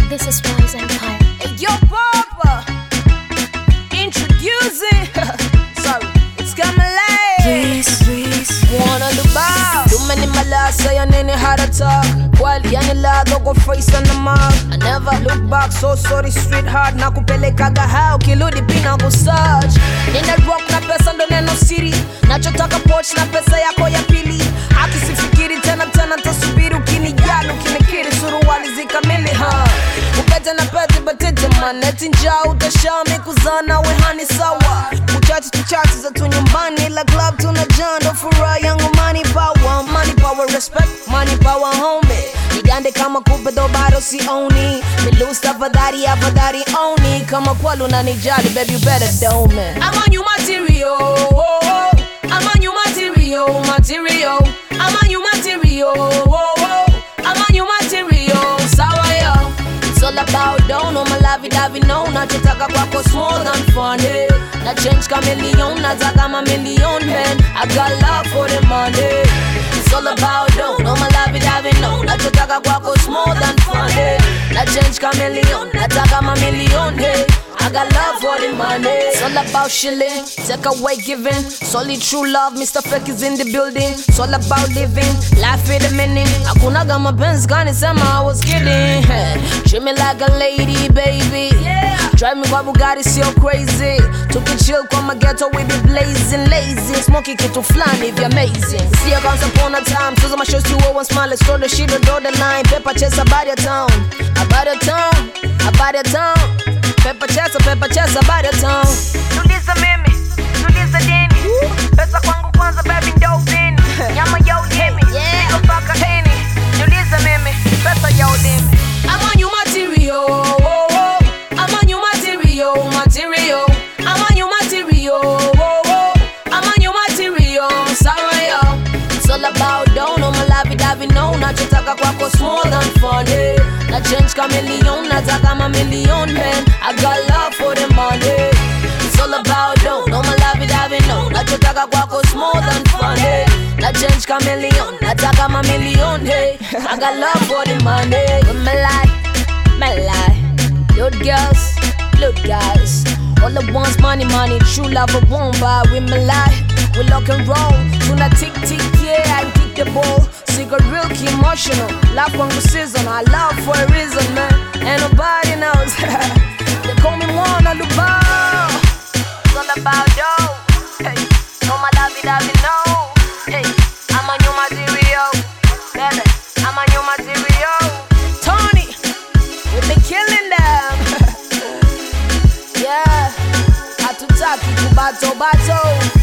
This is Rose Empire. Hey, yo, Papa, introducing. Sorry, it's coming late. Please. One on the bar. Too many malas saying any how to talk. While yani la go face on the mark. I never look back, so sorry, street hard. Nakupelekaga how kiludi pina go search. Nina rock na pesa ndo neno siri. Nachotaka poch na pesa yako ya pili. Akisifikiri tena tasubiri ukinijali ukinikiri suruali zikamili ha. Upete na pete batete maneti njaa utashami kuzana wehani sawa. Tuchachi za tu nyumbani la club tunajando furaha yangu money power respect money power homie. Nigande kama kupe do bado sioni. Milusta afadhali oni. Kama kweli unanijali baby you better do me. I'm on you material. I'm on you material. I'm on you material. I'm on you material. Sawa yo. It's all about dough, no my lavi no. Nachotaka kwako small than funny. Na change chameleon, nataka ma million man. I got love for the money. It's all about dough, no my lavi no. Nachotaka kwako small than funny. Na change chameleon, nataka ma million hey. I got love for the money. It's all about shilling, take away giving. Solid true love, Mr. Fake is in the building. It's all about living, life in the meaning. Akunaga mapenzi gani sema I was kidding. Treat me like a lady, baby. Drive me kwa Bugatti, so crazy. Tukichill kwa maghetto, we be blazing, lazy. Smoky kitu flani, be amazing. See you once upon a time, so my shows 201 smile. Let's throw the shit or the line. Pepper chase about your town, about your town. Pepper chase about your town. Tuliza mimi, tuliza dini. Pesa kwangu kwanza baby ndo vini. Nyama ya ulimi, niko paka hini. Tuliza mimi, pesa ya ulimi. I'm on you material. I'm on you material. I'm on you material. I'm on you material. Sorry yo. It's all about dough, no my lavi no. Nachotaka kwako small than funny. Na change chameleon, nataka ma million man. I got love for the money. It's all about dough, no my lavi no. Nachotaka kwako small than funny. Na change chameleon, nataka ma million hey. I got love for the money. With my life. Good girls, all the wants money, true love I won't buy with my life. We lock and roll, tuna tick, yeah, I kick the ball. Secret real key emotional, love on the season, I love for a reason, man. And nobody knows, they call me Mona Luba. It's all about dough, hey. No my lavi no, hey. I'm on your material, baby. I'm on your material. Tony, we been killing them. Yeah, hatutaki kubato.